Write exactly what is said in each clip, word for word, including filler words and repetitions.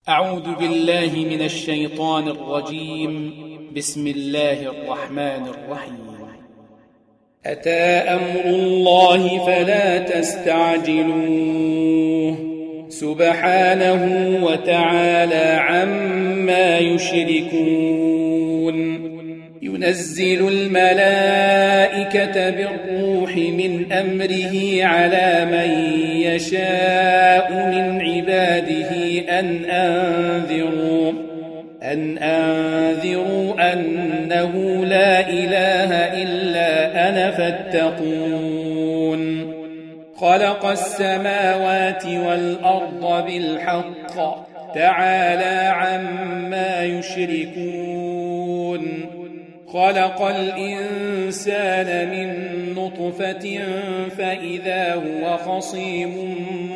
أعوذ بالله من الشيطان الرجيم. بسم الله الرحمن الرحيم. أتى أمر الله فلا تستعجلوه سبحانه وتعالى عما يشركون. ينزل الملائكة بالروح من أمره على من يشاء من عباده أن أنذروا أن أنذروا أنه لا إله إلا أنا فاتقون. خلق السماوات والأرض بالحق تعالى عما يشركون. خلق الإنسان من نطفة فإذا هو خصيم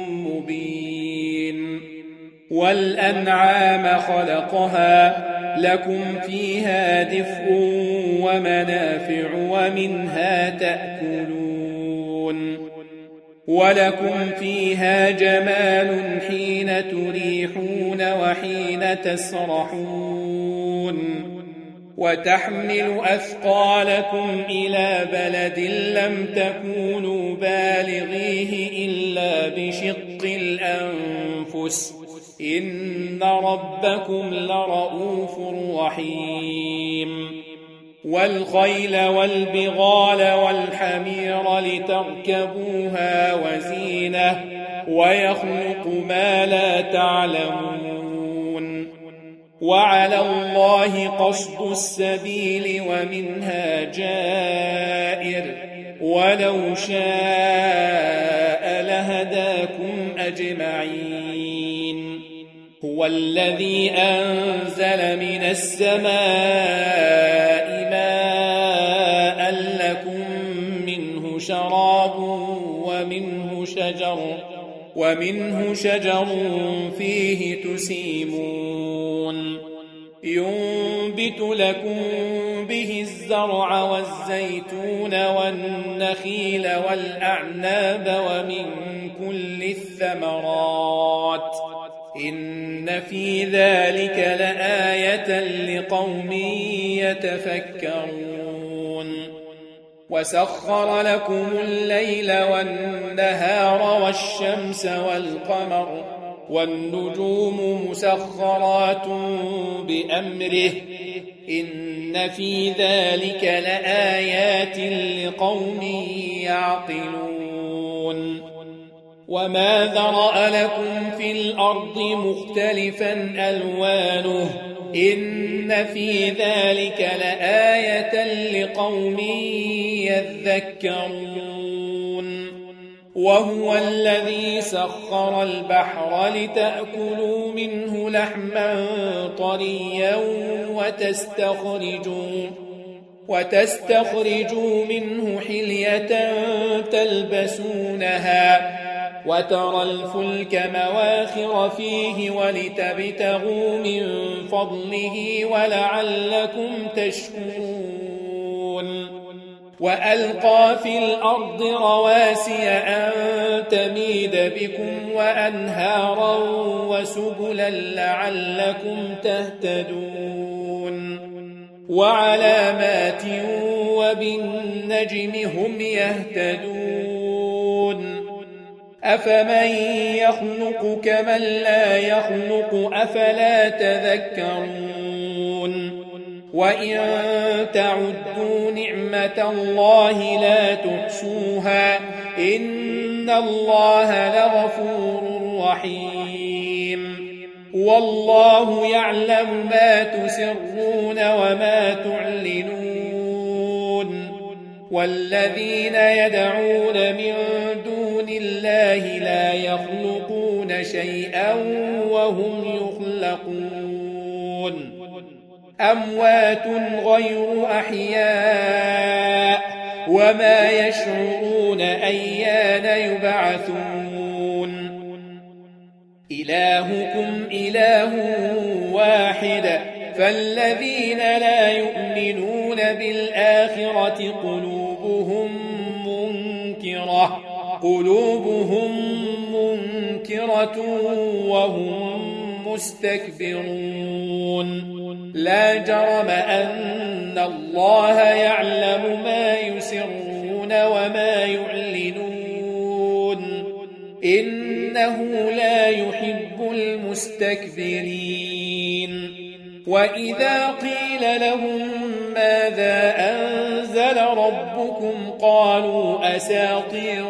مبين. والأنعام خلقها لكم فيها دفء ومنافع ومنها تأكلون. ولكم فيها جمال حين تريحون وحين تسرحون. وتحمل أثقالكم إلى بلد لم تكونوا بالغيه إلا بشق الأنفس إن ربكم لرؤوف رحيم. والخيل والبغال والحمير لتركبوها وزينة ويخلق ما لا تعلمون. وعلى الله قصد السبيل ومنها جائر ولو شاء لهداكم أجمعين. هو الذي أنزل من السماء ماء لكم منه شراب ومنه شجر ومنه شجر فيه تسيمون. ينبت لكم به الزرع والزيتون والنخيل والأعناب ومن كل الثمرات إن في ذلك لآية لقوم يتفكرون. وسخر لكم الليل والنهار والشمس والقمر والنجوم مسخرات بأمره إن في ذلك لآيات لقوم يعقلون. وما ذرأ لكم في الأرض مختلفا ألوانه إن في ذلك لآية لقوم يذكرون. وهو الذي سخر البحر لتأكلوا منه لحما طريا وتستخرجوا وتستخرجوا منه حلية تلبسونها وترى الفلك مواخر فيه ولتبتغوا من فضله ولعلكم تشكرون. وألقى في الأرض رواسي أن تميد بكم وأنهارا وسبلا لعلكم تهتدون. وعلامات وبالنجم هم يهتدون. أفمن يخلق كمن لا يخلق أفلا تذكرون. وإن تعدوا نعمة الله لا تحصوها إن الله لغفور رحيم. والله يعلم ما تسرون وما تعلنون. والذين يدعون من دون الله لا يخلقون شيئا وهم يخلقون. أموات غير أحياء وما يشعرون أيان يبعثون. إلهكم إله واحد فالذين لا يؤمنون بالآخرة قلوبهم منكرة قلوبهم منكرة وهم مستكبرون لا جرم أن الله يعلم ما يسرون وما يعلنون إنه لا يحب المستكبرين وإذا قيل لهم ماذا أنزل ربكم قالوا أساطير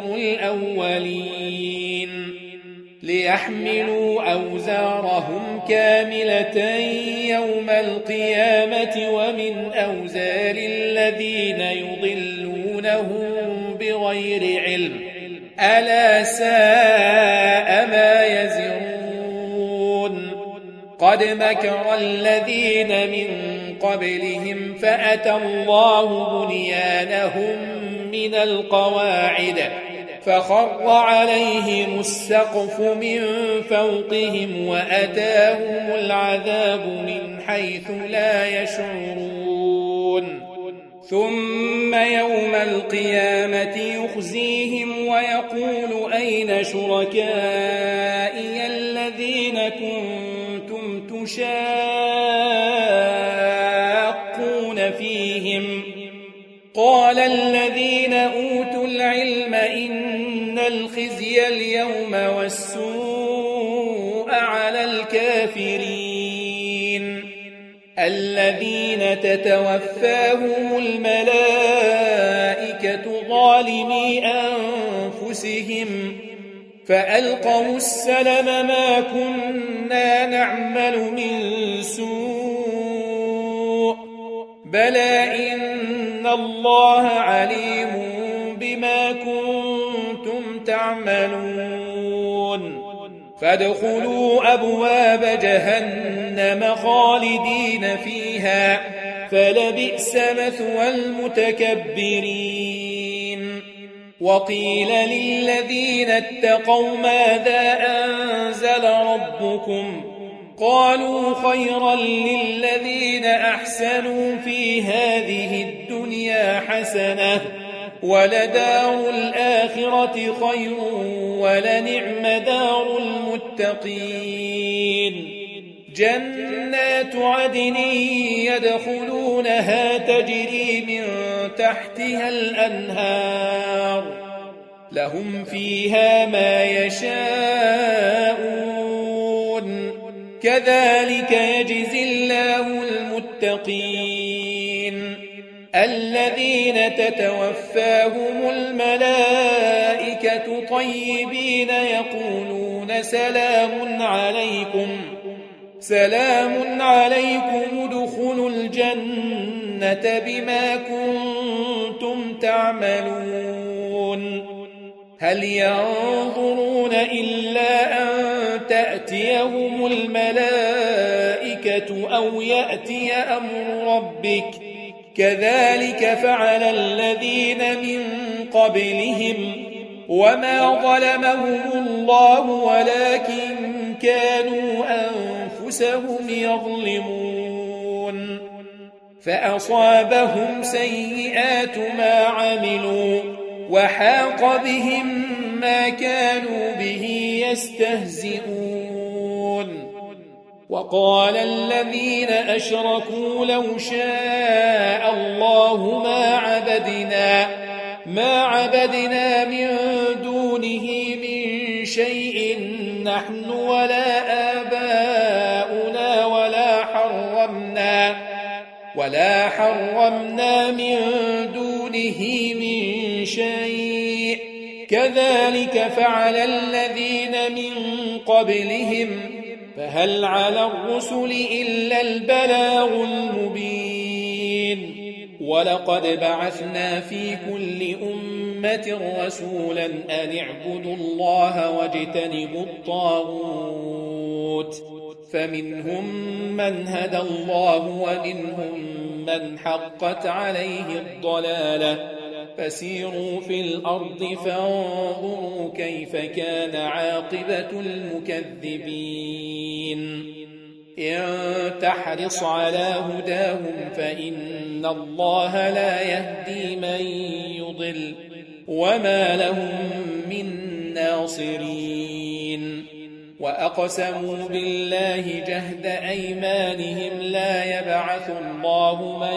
الأولين ليحملوا أوزارهم كاملة يوم القيامة ومن أوزار الذين يضلونهم بغير علم ألا ساء ما يزرون قد مكر الذين من قبلهم فأتى الله بنيانهم من القواعد فخر عليهم السقف من فوقهم وأتاهم العذاب من حيث لا يشعرون ثم يوم القيامة يخزيهم ويقول أين شركائي الذين كنتم تشاقون فيهم قال الذين أوتوا العلم إن الخزي اليوم والسوء على الكافرين الذين تتوفاهم الملائكة ظالمي أنفسهم فألقوا السلم ما كنا نعمل من سوء بلى إن الله عليم بما كنتم تعملون فادخلوا أبواب جهنم خالدين فيها فلبئس مثوى المتكبرين وقيل للذين اتقوا ماذا أنزل ربكم قالوا خيرا للذين أحسنوا في هذه الدنيا حسنة ولدار الآخرة خير ولنعم دار المتقين جنات عدن يدخلونها تجري من تحتها الأنهار لهم فيها ما يشاءون كذلك يجزي الله المتقين الذين تتوفاهم الملائكة طيبين يقولون سلام عليكم سلام عليكم ادخلوا الجنة بما كنتم تعملون هل ينظرون إلا أن تأتيهم الملائكة أو يأتي أمر ربك كذلك فعل الذين من قبلهم وما ظلمهم الله ولكن كانوا أنفسهم يظلمون فأصابهم سيئات ما عملوا وحاق بهم ما كانوا به يستهزئون وقال الذين أشركوا لو شاء الله ما عبدنا ما عبدنا من دونه من شيء نحن ولا آباؤنا ولا حرمنا ولا حرمنا من دونه من شيء كذلك فعل الذين من قبلهم فهل على الرسل إلا البلاغ المبين ولقد بعثنا في كل أمة رسولا أن اعبدوا الله واجتنبوا الطاغوت فمنهم من هدى الله ومنهم من حقت عليه الضلالة فسيروا في الأرض فانظروا كيف كان عاقبة المكذبين إن تحرص على هداهم فإن الله لا يهدي من يضل وما لهم من ناصرين وأقسموا بالله جهد أيمانهم لا يبعث الله من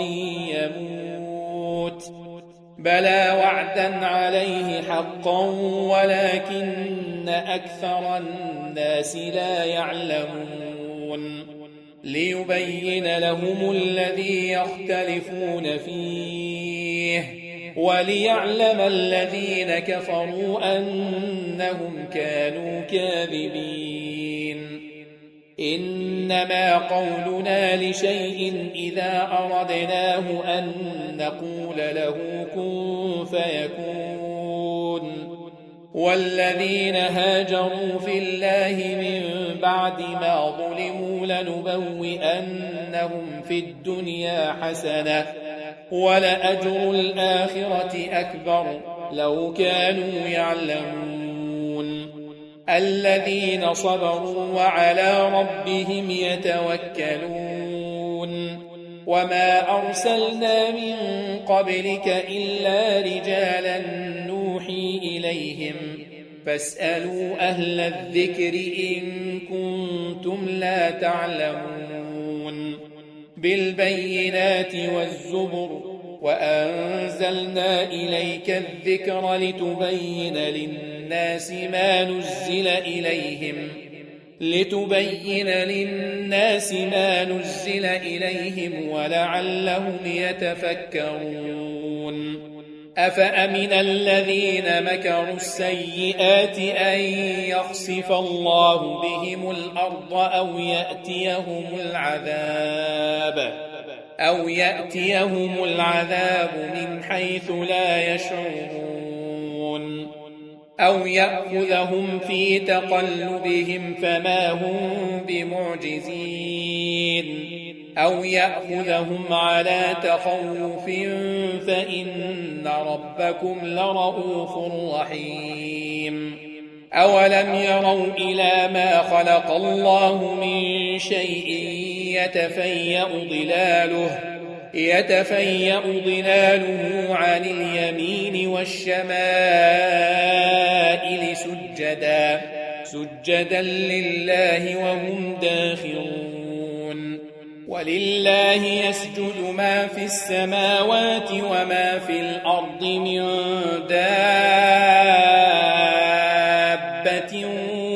يموت بلى وعدا عليه حقا ولكن أكثر الناس لا يعلمون ليبين لهم الذي يختلفون فيه وليعلم الذين كفروا أنهم كانوا كاذبين إنما قولنا لشيء إذا أردناه أن نقول له كن فيكون والذين هاجروا في الله من بعد ما ظلموا لنبوئنهم في الدنيا حسنة ولأجر الآخرة أكبر لو كانوا يعلمون الذين صبروا وعلى ربهم يتوكلون وما أرسلنا من قبلك إلا رجالا نوحي إليهم فاسألوا أهل الذكر إن كنتم لا تعلمون بالبينات والزبر وأنزلنا إليك الذكر لتبين للناس ما نزل إليهم لتبين للناس ما نزل إليهم ولعلهم يتفكرون أفأمن الذين مكروا السيئات أن يخسف الله بهم الأرض أو يأتيهم العذاب أو يأتيهم العذاب من حيث لا يشعرون أو يأخذهم في تقلبهم فما هم بمعجزين أو يأخذهم على تخوف فإن ربكم لرؤوف رحيم أولم يروا إلى ما خلق الله من شيء يتفيأ ظلاله يتفيأ ظلاله عن اليمين والشمائل سجدا سجدا لله وهم داخرون ولله يسجد ما في السماوات وما في الأرض من دابة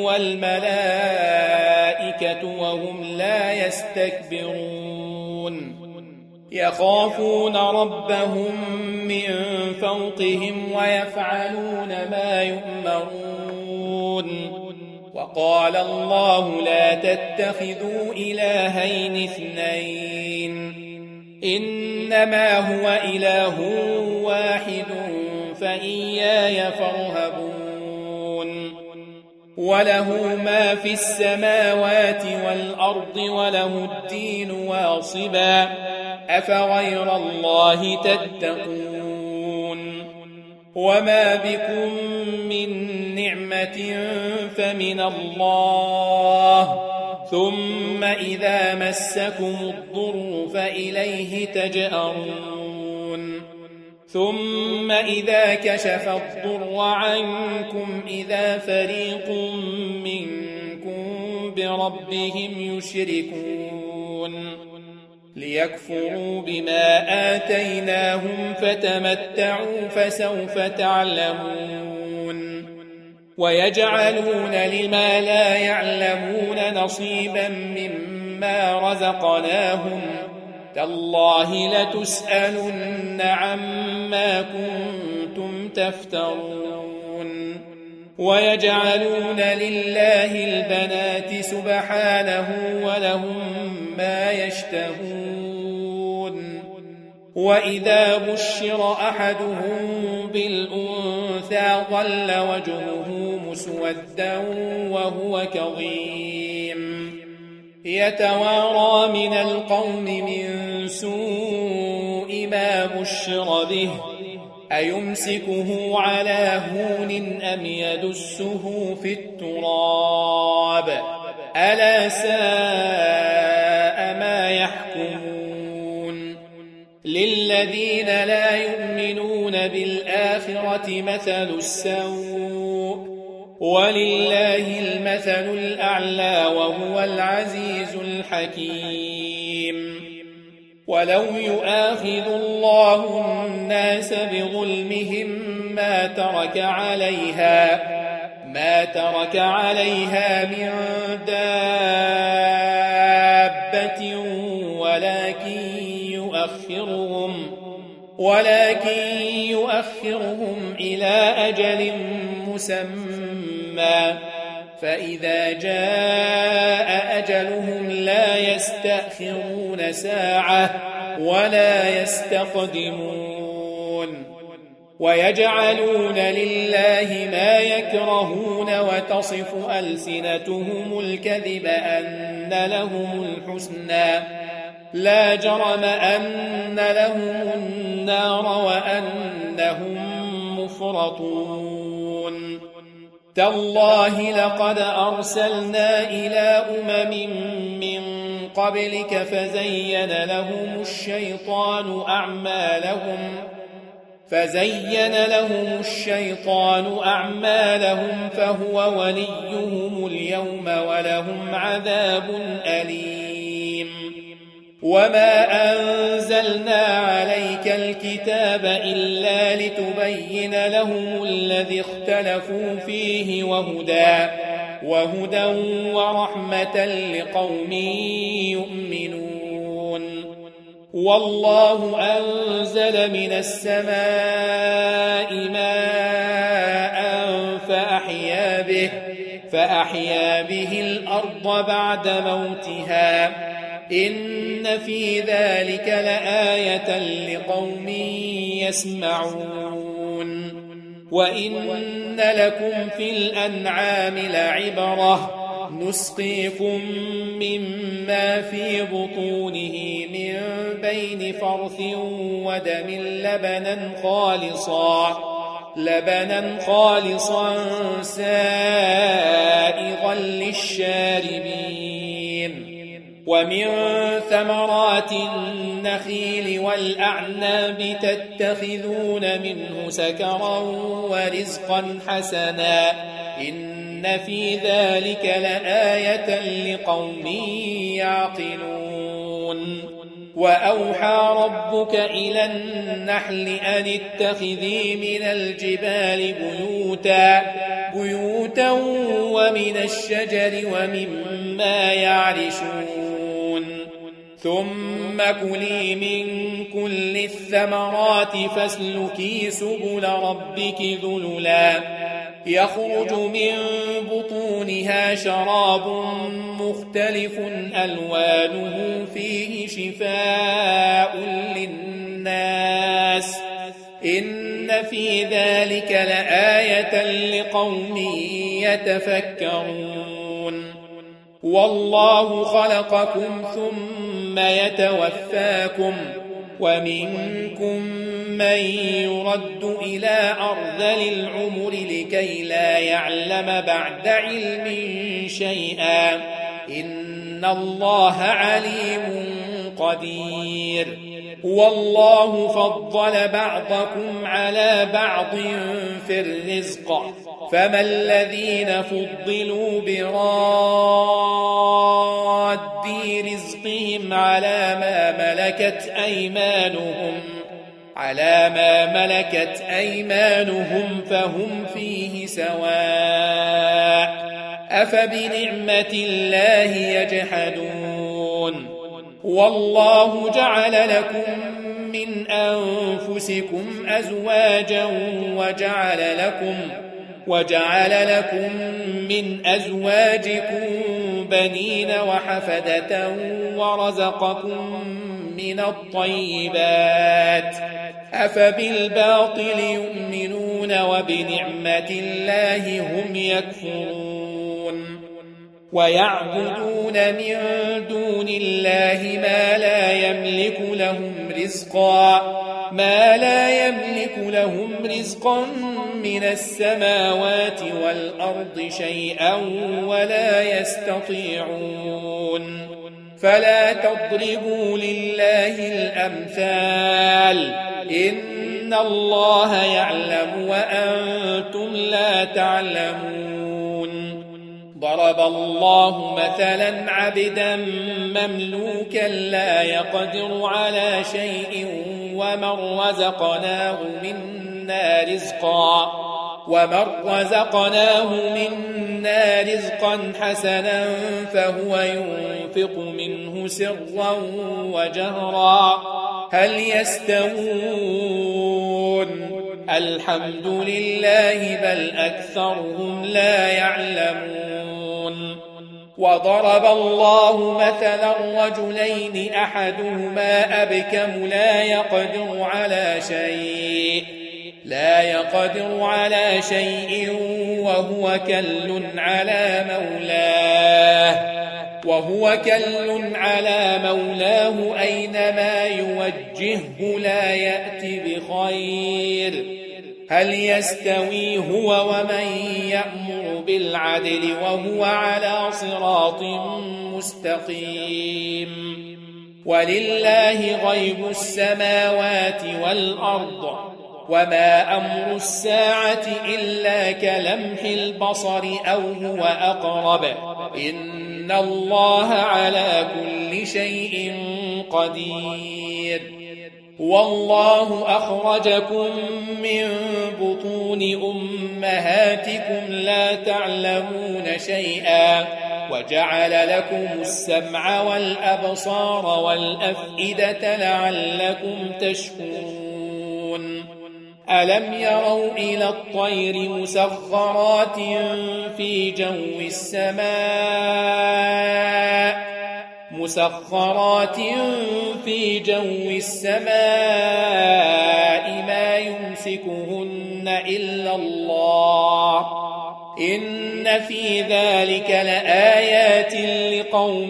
والملائكة وهم لا يستكبرون يخافون ربهم من فوقهم ويفعلون ما يؤمرون وقال الله لا تتخذوا إلهين اثنين إنما هو إله واحد فإياي فارهبون وله ما في السماوات والأرض وله الدين واصبا أفغير الله تتقون وما بكم من نعمة فمن الله ثم إذا مسكم الضر فإليه تجأرون ثم إذا كشف الضر عنكم إذا فريق منكم بربهم يشركون ليكفروا بما آتيناهم فتمتعوا فسوف تعلمون ويجعلون لما لا يعلمون نصيبا مما رزقناهم تالله لتسألن عما كنتم تفترون ويجعلون لله البنات سبحانه ولهم ما يشتهون وإذا بشر أحدهم بالأنثى ظل وجهه مسودا وهو كظيم يتوارى من القوم من سوء ما بشر به أيمسكه على هون أم يدسه في التراب ألا ساء ما يحكمون للذين لا يؤمنون بالآخرة مثل السوء ولله المثل الأعلى وهو العزيز الحكيم. ولو يؤاخذ الله الناس بظلمهم ما ترك عليها ما ترك عليها من دابة ولكن يؤخرهم ولكن يؤخرهم إلى أجل مسمى فإذا جاء أجلهم لا يستأخرون ساعة ولا يستقدمون. ويجعلون لله ما يكرهون وتصف ألسنتهم الكذب أن لهم الحسنى لا جرم أن لهم النار وأنهم مفرطون. تالله لقد أرسلنا إلى أمم من قبلك فزين لهم الشيطان أعمالهم فزين لهم الشيطان أعمالهم فهو وليهم اليوم ولهم عذاب أليم. وما أنزلنا عليك الكتاب إلا لتبين لهم الذي اختلفوا فيه وهدى وهدى ورحمة لقوم يؤمنون. والله أنزل من السماء ماء فأحيا به فأحيا به الأرض بعد موتها إن في ذلك لآية لقوم يسمعون. وإن لكم في الأنعام لعبرة نسقيكم مما في بطونه من بين فرث ودم لبنا خالصا لبنا خالصا سائغا للشاربين. ومن ثمرات النخيل والأعناب تتخذون منه سكرا ورزقا حسنا إن في ذلك لآية لقوم يعقلون. وأوحى ربك إلى النحل أن اتخذي من الجبال بيوتا بيوتا ومن الشجر ومما يعرشون ثم كلي من كل الثمرات فاسلكي سبل ربك ذللا يخرج من بطونها شراب مختلف ألوانه فيه شفاء للناس إن في ذلك لآية لقوم يتفكرون. والله خلقكم ثم يتوفاكم ومنكم من يرد إلى أرذل العمر لكي لا يعلم بعد علم شيئا إن الله عليم قدير. والله فضل بعضكم على بعض في الرزق فما الذين فضلوا براد رزقهم على ما ملكت أيمانهم على ما ملكت أيمانهم فهم فيه سواء أفبنعمة الله يجحدون. والله جعل لكم من أنفسكم أزواجا وجعل لكم وجعل لكم من أزواجكم بنين وحفدة ورزقكم من الطيبات أفبالباطل يؤمنون وبنعمة الله هم يكفرون. ويعبدون من دون الله ما لا يملك لهم رزقا ما لا يملك لهم رزقا من السماوات والأرض شيئا ولا يستطيعون. فلا تضربوا لله الأمثال إن الله يعلم وأنتم لا تعلمون. ضرب الله مثلا عبدا مملوكا لا يقدر على شيء ومن رزقناه منا رزقا ومن رزقناه منا رزقا حسنا فهو ينفق منه سرا وجهرا هل يستوون الحمد لله بل أكثرهم لا يعلمون وضرب الله مثلا رجلين أحدهما أبكم لا يقدر على شيء لا يقدر على شيء وهو كل على مولاه وهو كل على مولاه أينما يوجهه لا يأتي بخير هل يستوي هو ومن يأمر بالعدل وهو على صراط مستقيم ولله غيب السماوات والأرض وما أمر الساعة إلا كلمح البصر أو هو أقرب إن الله على كل شيء قدير والله أخرجكم من بطون أمهاتكم لا تعلمون شيئا وجعل لكم السمع والأبصار والأفئدة لعلكم تشكرون ألم يروا إلى الطير مسخرات في جو السماء مسخرات في جو السماء ما يمسكهن إلا الله إن في ذلك لآيات لقوم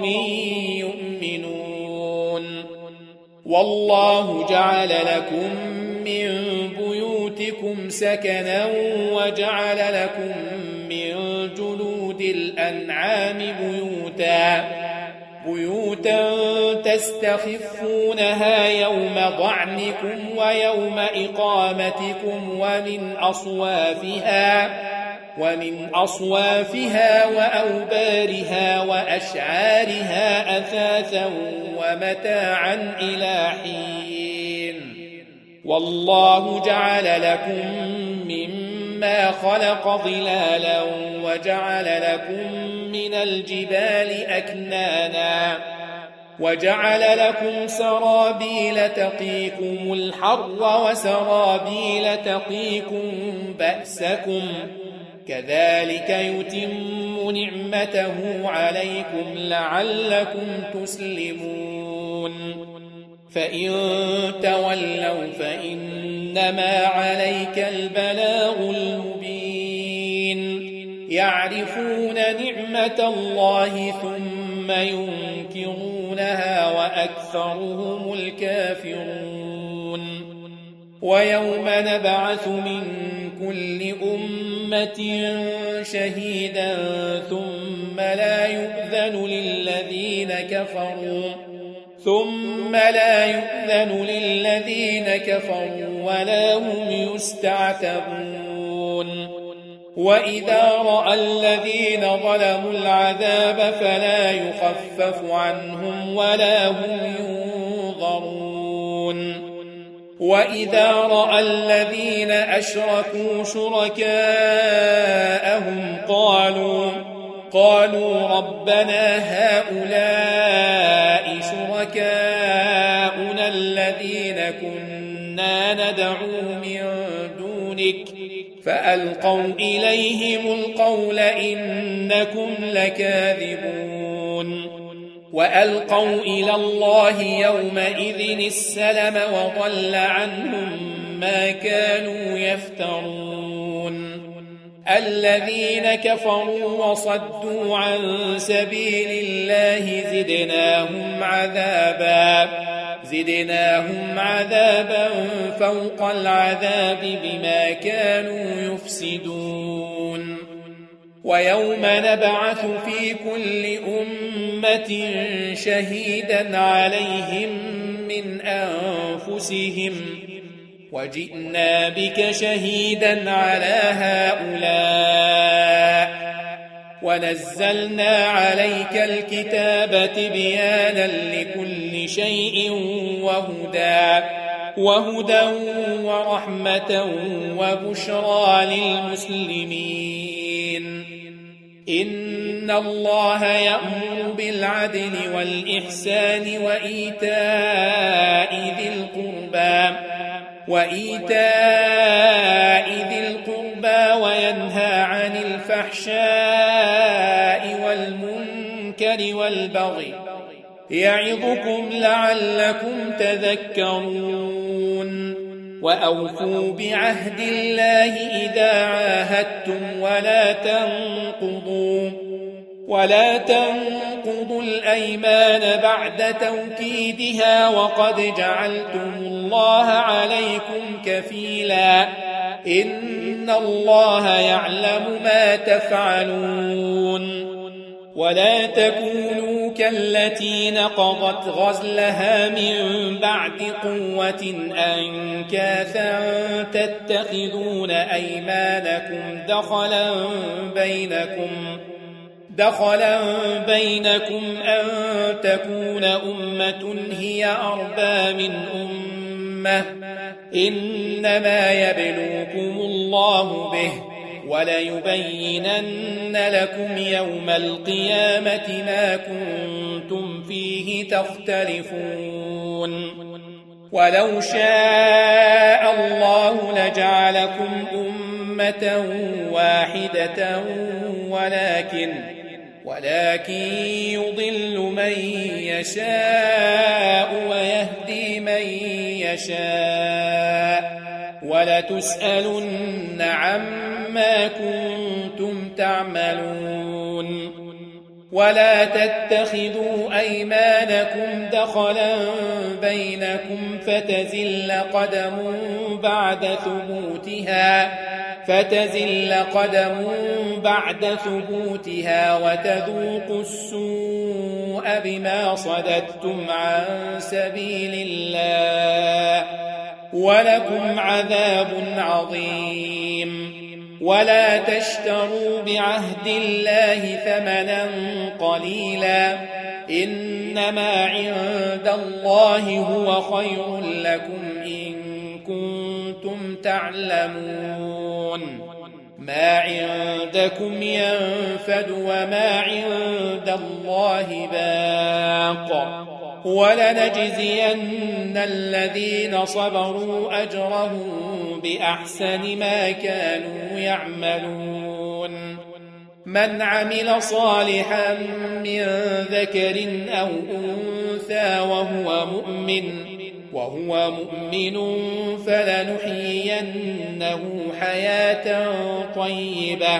يؤمنون والله جعل لكم من بيوتكم سكنا وجعل لكم من جلود الأنعام بيوتا بيوتا تستخفونها يوم ضعنكم ويوم إقامتكم ومن أصوافها ومن أصوافها وأوبارها وأشعارها أثاثا ومتاعا إلى حين والله جعل لكم مما خلق ظلالا وجعل لكم من الجبال أكنانا وجعل لكم سرابيل تقيكم الحر وسرابيل تقيكم بأسكم كذلك يتم نعمته عليكم لعلكم تسلمون فإن تولوا فإنما عليك البلاغ المبين يعرفون نعمة الله ثم ينكرونها وأكثرهم الكافرون ويوم نبعث من كل أمة شهيدا ثم لا يؤذن للذين كفروا ثم لا يؤذن للذين كفروا ولا هم يستعتبون وإذا رأى الذين ظلموا العذاب فلا يخفف عنهم ولا هم ينظرون وإذا رأى الذين أشركوا شركاءهم قالوا قالوا ربنا هؤلاء شركاؤنا الذين كنا ندعو من دونك فألقوا إليهم القول إنكم لكاذبون وألقوا إلى الله يومئذ السلم وضل عنهم ما كانوا يفترون الذين كفروا وصدوا عن سبيل الله زدناهم عذابا زدناهم عذابا فوق العذاب بما كانوا يفسدون ويوم نبعث في كل أمة شهيدا عليهم من أنفسهم وجئنا بك شهيدا على هؤلاء ونزلنا عليك الكتاب تبيانا لكل شيء وهدى وهدى ورحمة وبشرى للمسلمين. إن الله يأمر بالعدل والإحسان وإيتاء ذي القربى وإيتاء ذي القربى وينهى عن الفحشاء والمنكر والبغي يعظكم لعلكم تذكرون. وأوفوا بعهد الله إذا عاهدتم ولا تنقضوا ولا تنقضوا الأيمان بعد توكيدها وقد جعلتم الله عليكم كفيلا إن الله يعلم ما تفعلون. ولا تكونوا كالتي نقضت غزلها من بعد قوة أنكاثا تتخذون أيمانكم دخلا بينكم دخلا بينكم أن تكون أمة هي أربى من أمة إنما يبلوكم الله به وليبينن لكم يوم القيامة ما كنتم فيه تختلفون. ولو شاء الله لجعلكم أمة واحدة ولكن ولكن يضل من يشاء ويهدي من يشاء ولتسألن عما كنتم تعملون. ولا تتخذوا أيمانكم دخلا بينكم فتزل قدم بعد ثبوتها فتزل قدم بعد ثبوتها وتذوقوا السوء بما صددتم عن سبيل الله ولكم عذاب عظيم. ولا تشتروا بعهد الله ثمنا قليلا إنما عند الله هو خير لكم إن كنتم تعلمون. ما عندكم ينفد وما عند الله باق ولنجزين الذين صبروا أجرهم بأحسن ما كانوا يعملون. من عمل صالحا من ذكر أو أنثى وهو مؤمن وهو مؤمن فلنحيينه حياة طيبة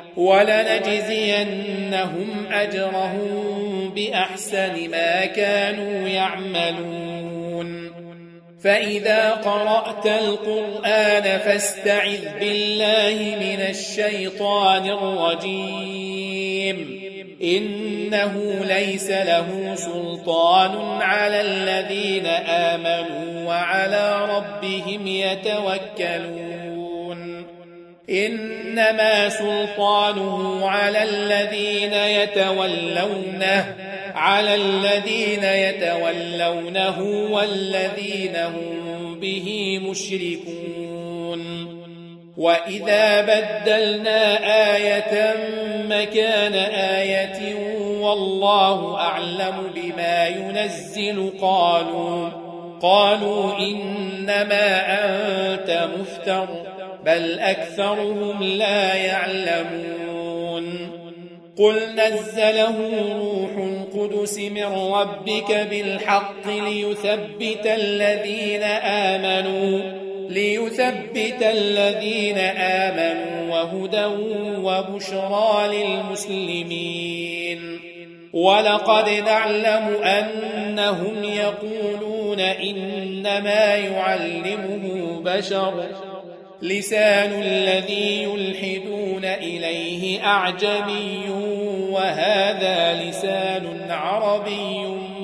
ولنجزينهم أجرهم بأحسن ما كانوا يعملون. فإذا قرأت القرآن فاستعذ بالله من الشيطان الرجيم إنه ليس له سلطان على الذين آمنوا وعلى ربهم يتوكلون. إنما سلطانه على الذين يتولونه على الذين يتولونه والذين هم به مشركون. وإذا بدلنا آية مكان آية والله أعلم بما ينزل قالوا قالوا إنما أنت مفتر بل أكثرهم لا يعلمون. قل نزله روح القدس من ربك بالحق ليثبت الذين آمنوا ليثبت الذين آمنوا وهدى وبشرى للمسلمين. ولقد نعلم أنهم يقولون إنما يعلمه بشر لسان الذي يلحدون إليه أعجمي وهذا لسان عربي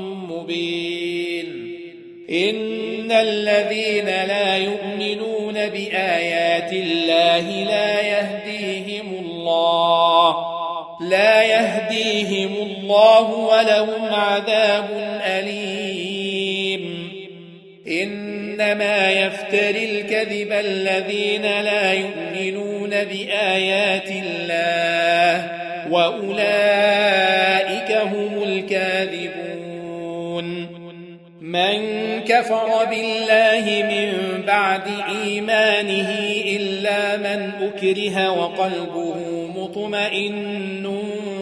مبين. إن الذين لا يؤمنون بآيات الله لا يهديهم الله لا يهديهم الله ولهم عذاب أليم إنما يفتري الكذب الذين لا يؤمنون بآيات الله وأولئك هم الكاذبون من كفر بالله من بعد إيمانه إلا من أكره وقلبه مطمئن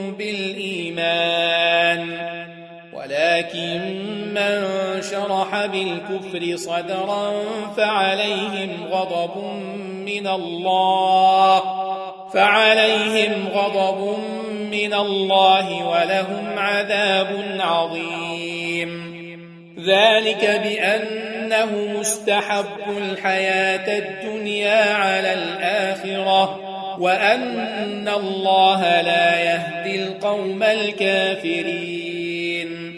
بالإيمان ولكن من شرح بالكفر صدرا فعليهم غضب من الله فعليهم غضب من الله ولهم عذاب عظيم ذلك بأنه مستحب الحياة الدنيا على الآخرة وأن الله لا يهدي القوم الكافرين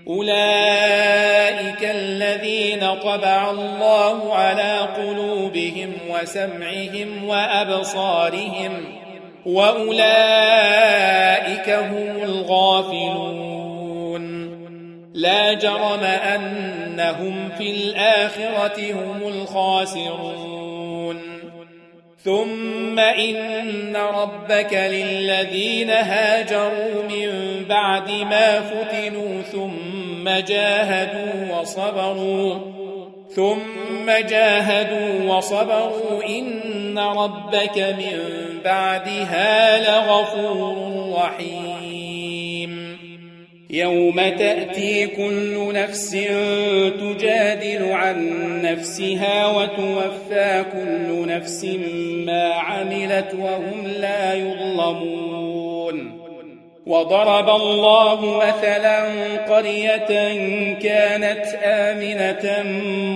أولئك الذين طبع الله على قلوبهم وسمعهم وأبصارهم وأولئك هم الغافلون لا جرم أنهم في الآخرة هم الخاسرون ثم إن ربك للذين هاجروا من بعد ما فتنوا ثم جاهدوا وصبروا ثم جاهدوا وصبروا إن ربك من بعدها لغفور رحيم يوم تأتي كل نفس تجادل عن نفسها وتوفى كل نفس ما عملت وهم لا يظلمون وضرب الله مثلا قرية كانت آمنة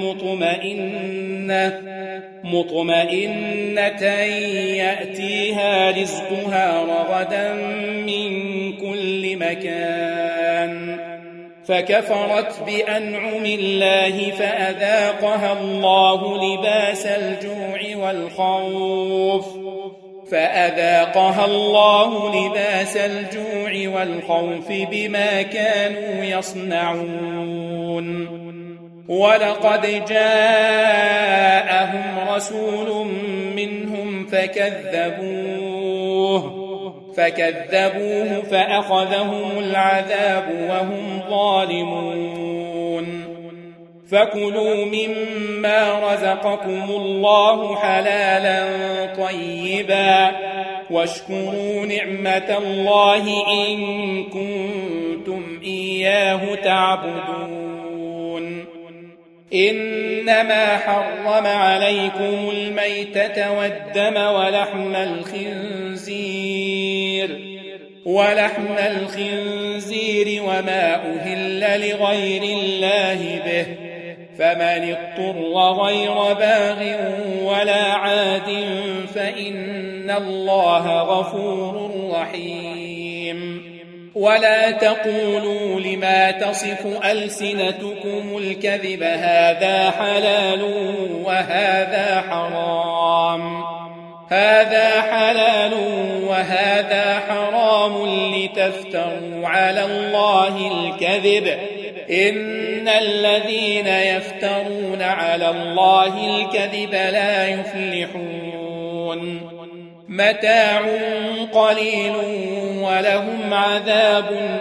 مطمئنة مطمئنة يأتيها رزقها رغدا من كل مكان فكفرت بأنعم الله فأذاقها الله لباس الجوع والخوف فأذاقها الله لباس الجوع والخوف بما كانوا يصنعون ولقد جاءهم رسول منهم فكذبوه فكذبوه فأخذهم العذاب وهم ظالمون فكلوا مما رزقكم الله حلالا طيبا واشكروا نعمة الله إن كنتم إياه تعبدون إنما حرم عليكم الميتة والدم ولحم الخنزير ولحم الخنزير وما أهل لغير الله به فمن اضطر غير باغ ولا عاد فإن الله غفور رحيم ولا تقولوا لما تصف ألسنتكم الكذب هذا حلال وهذا حرام هذا حلال وهذا حرام لتفتروا على الله الكذب إن الذين يفترون على الله الكذب لا يفلحون متاع قليل ولهم عذاب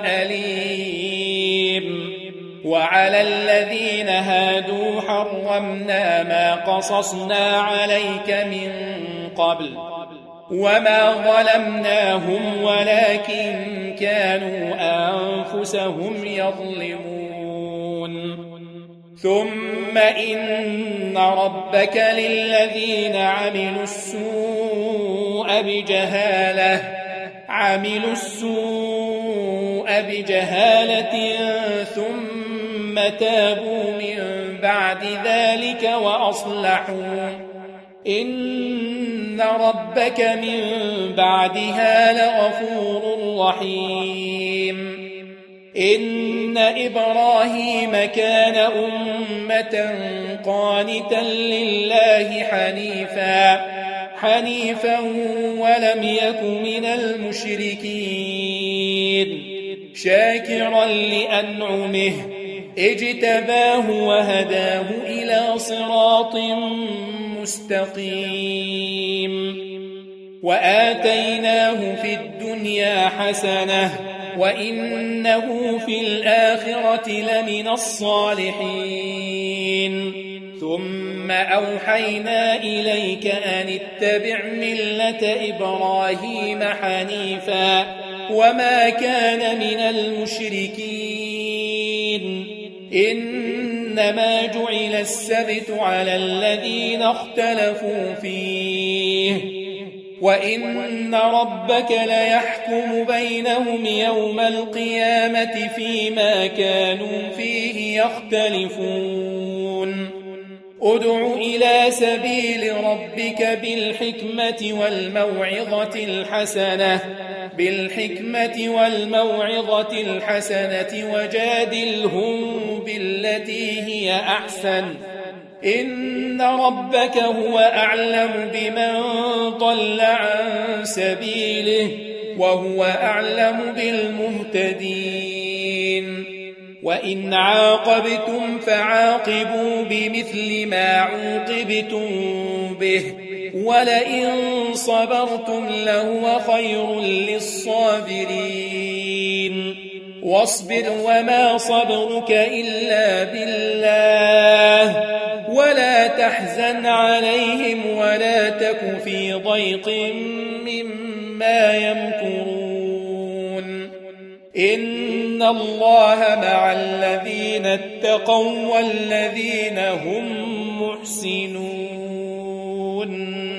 أليم وعلى الذين هادوا حرمنا ما قصصنا عليك من قبل وما ظلمناهم ولكن كانوا أنفسهم يظلمون ثم إن ربك للذين عملوا السوء بجهالة عملوا السوء بجهالة ثم تابوا من بعد ذلك وأصلحوا إن ربك من بعدها لغفور رحيم إن إبراهيم كان أمة قانتا لله حنيفا حنيفا ولم يك من المشركين شاكرا لأنعمه اجتباه وهداه إلى صراط مستقيم وآتيناه في الدنيا حسنة وإنه في الآخرة لمن الصالحين ثم أوحينا إليك أن اتبع ملة إبراهيم حنيفا وما كان من المشركين إنما جعل السبت على الذين اختلفوا فيه وإن ربك ليحكم بينهم يوم القيامة فيما كانوا فيه يختلفون ادع إلى سبيل ربك بالحكمة والموعظة الحسنة بالحكمة والموعظة الحسنة وجادلهم بالتي هي أحسن إن ربك هو أعلم بمن ضل عن سبيله وهو أعلم بالمهتدين وإن عاقبتم فعاقبوا بمثل ما عوقبتم به ولئن صبرتم لهو خير للصابرين واصبر وما صبرك إلا بالله ولا تحزن عليهم ولا تك في ضيق مما يمكرون إن الله مع الذين اتقوا والذين هم محسنون